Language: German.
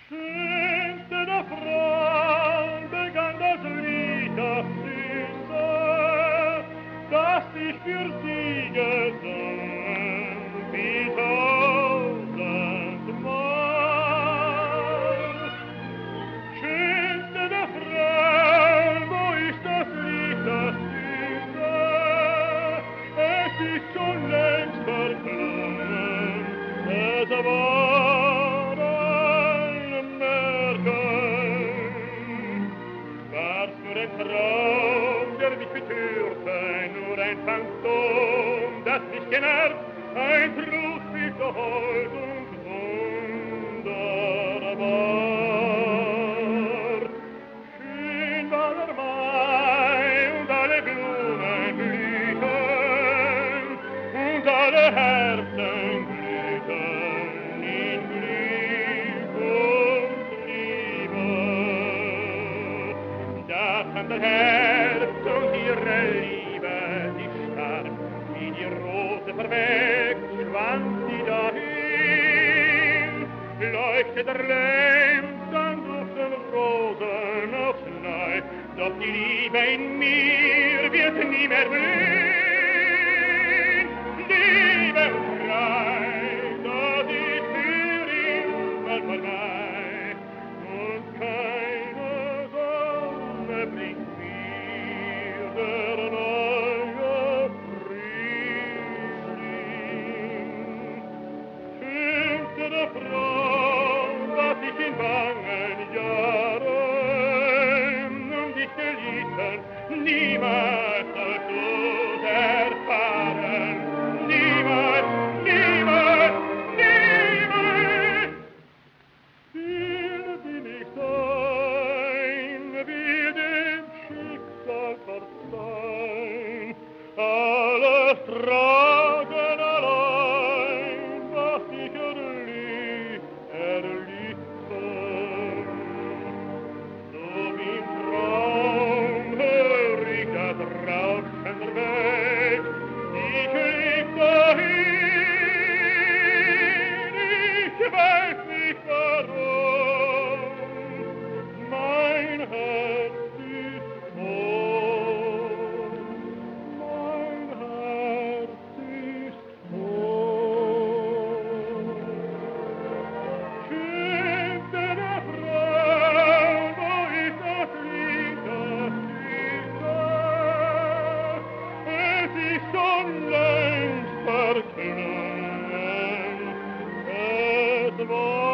Schönste der Frauen begann das Lied, das Süße, das ich für sie gesungen, wie tausendmal. Schönste der Frauen, wo ist das Lied, das Süße? Es ist schon längst verklungen, es war ein Märchen. War's nur ein Traum, der mich betörte, nur ein Phantom, das mich genervt, ein Trugbild so hold und wunderbar. Schön war der Mai und alle Blumen blühten und alle Herzen glühten in Glück und Liebe. Da fand der Herbst und ihre Liebe sich stark, wie die Rose verwelkt, schwand sie dahin. Leuchtet der Lämpf dann durch den Rosen aufs Neu, doch die Liebe in mir wird nie mehr blühen. Liebe frei, das ist für immer vorbei, und keine Sonne bringt mir der neue Frühling. Schönste der Frau, was ich in bangen Jahren um dich gelitten, niemals sollst du's erfahren. Niemals, niemals, niemals. Will bin ich sein, will dem Schicksal verzeihen, alles tragen allein, was ich erlitten. So wie im Traum hör ich das Rauschen der Welt, ich lieg dahin, ich weiß nicht warum, mein Herz ist tot, mein Herz ist tot. Schönste der Frau, wo ist das Lied, das Süße? Es ist schon längst verklungen, es war